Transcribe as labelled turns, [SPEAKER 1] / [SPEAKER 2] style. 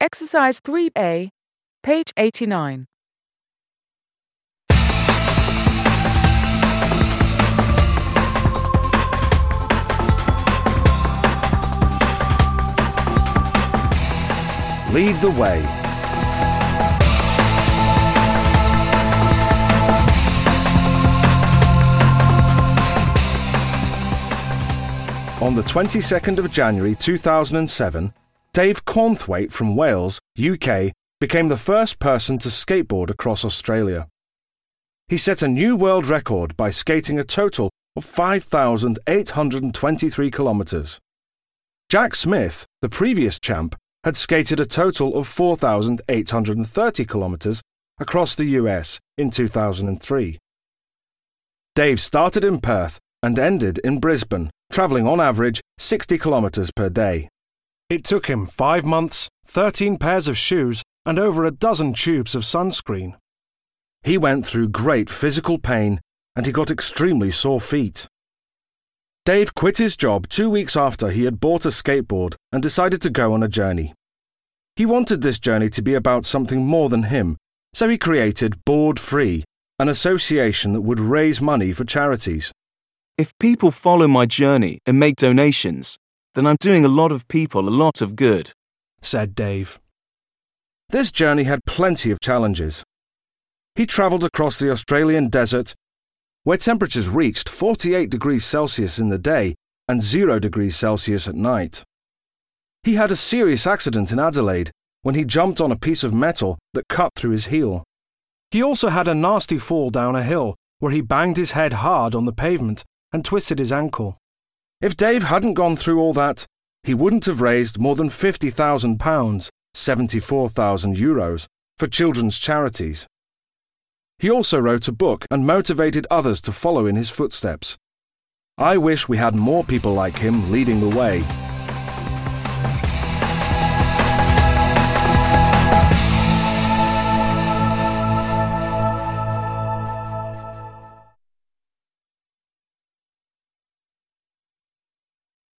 [SPEAKER 1] Exercise 3A, page 89.
[SPEAKER 2] Lead the way. On the 22nd of January 2007, Dave Cornthwaite from Wales, UK, became the first person to skateboard across Australia. He set a new world record by skating a total of 5,823 kilometres. Jack Smith, the previous champ, had skated a total of 4,830 kilometres across the US in 2003. Dave started in Perth and ended in Brisbane, travelling on average 60 kilometres per day. It took him 5 months, 13 pairs of shoes, and over a dozen tubes of sunscreen. He went through great physical pain and he got extremely sore feet. Dave quit his job 2 weeks after he had bought a skateboard and decided to go on a journey. He wanted this journey to be about something more than him, so he created Board Free, an association that would raise money for charities.
[SPEAKER 3] If people follow my journey and make donations, then I'm doing a lot of people a lot of good,
[SPEAKER 2] said Dave. This journey had plenty of challenges. He travelled across the Australian desert, where temperatures reached 48 degrees Celsius in the day and 0 degrees Celsius at night. He had a serious accident in Adelaide when he jumped on a piece of metal that cut through his heel. He also had a nasty fall down a hill where he banged his head hard on the pavement and twisted his ankle. If Dave hadn't gone through all that, he wouldn't have raised more than £50,000, 74,000 euros, for children's charities. He also wrote a book and motivated others to follow in his footsteps. I wish we had more people like him leading the way.